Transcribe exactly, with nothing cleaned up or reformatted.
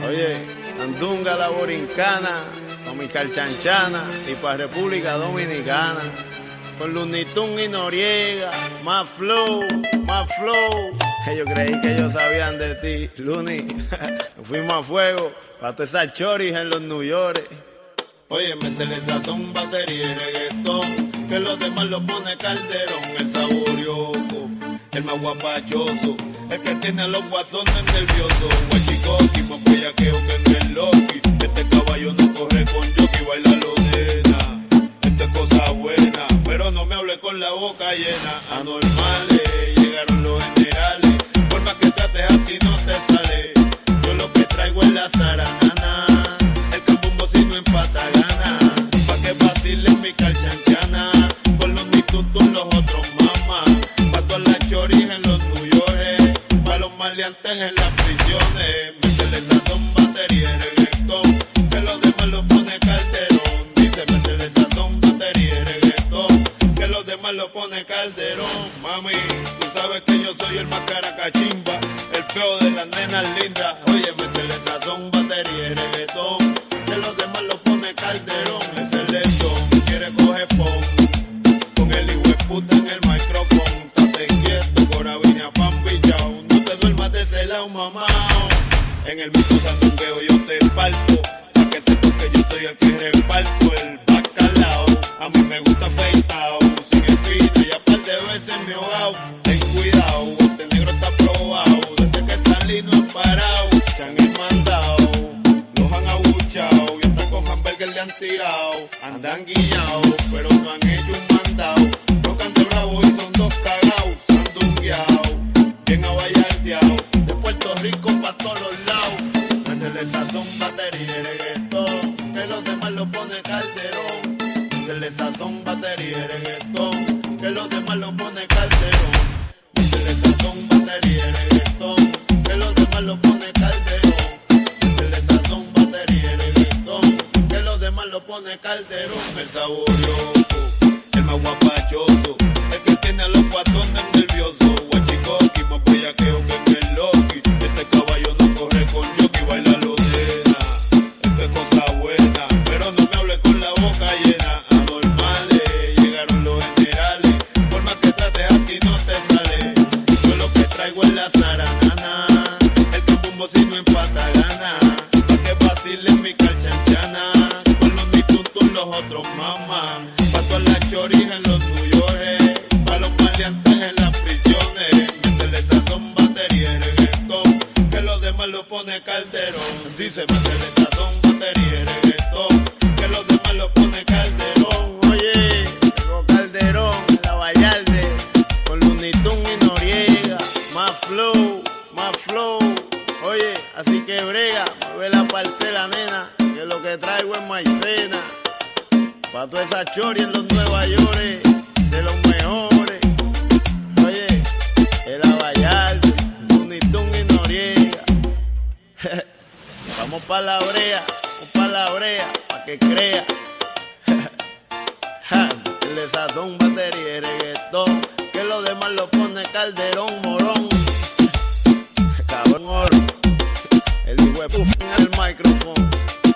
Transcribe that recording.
Oye, Andunga la Borincana, con mi Calchanchana y pa' República Dominicana. Con Looney Tunes y Noriega, más flow, más flow. Yo creí que ellos sabían de ti, Looney. Fuimos a fuego, pa' todas esas choris en los New York. Oye, métele sazón, batería y reggaetón, que los demás lo pone Calderón. El saborioco, el más guapachoso, el que tiene a los guasones nerviosos. Guachicoqui, más bellaqueo que en el Loki. Este caballo no corre con jockey, baila lo nena. Esto es cosa buena, pero no me hable con la boca llena. Anormales, llegaron los generales, por más que trates a ti no te sale. Yo lo que traigo es la zaranana, el cambumbo si no empata gana. Pa' que vacilen mi Calchanchana, con los mitutos los otros mamás. Pa' todas las choris en los New York, pa' los maleantes en las prisiones. Métele sazón, batería y reggaetón, que los demás lo pone Calderón. Dice métele sazón, batería y reggaetón, que los demás lo pone Calderón. Mami, tú sabes que yo soy el más caracachimba, el feo de las nenas lindas. Oye, métele sazón, batería y reggaetón, que los demás lo pone Calderón. Es el lechón, quiere coger pon, con el hijo de puta en el micrófono. Estate quieto, corabiña, pan bichao, no te duermas de ese lado, mamá. En el mismo sandungueo yo te parto, pa' que sepas que yo soy el que reparto el bacalao. A mí me gusta afeitao, sin espina y a par de veces me ahogao. Ten cuidado, este negro está probado, desde que salí no he parado. Se han mandado, los han abuchado y hasta con hamburger le han tirado. Andan guillados, pero no han hecho un mandado. Tocan de bravo y son dos cagados, sandungueados, bien abayardeados, de Puerto Rico pa' todos los lados. Métele sazón, batería y reggaetón, que los demás lo pone Calderón. Métele sazón, batería y reggaetón, que los demás lo pone Calderón. Métele sazón, batería y reggaetón, que los demás lo pone Calderón. Métele sazón, batería y reggaetón, que los demás lo pone Calderón. El saborioso, el más guapachoso, el que tiene a los guasones nerviosos. Guachicoqui, más bellaqueo que en el Loki. Este caballo no corre con jockey, baila lo nena. Esto es cosa buena, pero no me hable con la boca llena. Anormales, llegaron los generales, por más que trates a ti no te sale. Yo lo que traigo es la zaranana, el cambumbo si no empata gana. Pa' que vacilen mi Calchanchana, con los mitutos los otros mamás. Pa' todas las choris en los New York, pa' los maleantes en las prisiones. Métele sazón, batería y reggaetón, que los demás lo pone Calderón. Dice métele sazón, batería y reggaetón, que los demás lo pone Calderón. Oye, llegó Calderón, la Vallarde, con Looney Tunes y Noriega, más flow, más flow. Oye, así que brega, mueve la parcela, nena, que lo que traigo es maicena. Pa' toda esa chori en los Nueva York, de los mejores. Oye, el Vallarde, Looney Tunes y Noriega. Vamos pa' la brea, vamos pa' la brea, pa' que crea. El sazón, batería y reggaetón, que los demás lo pone Calderón, morón. Cabrón oro, el hijo de puff en el micrófono.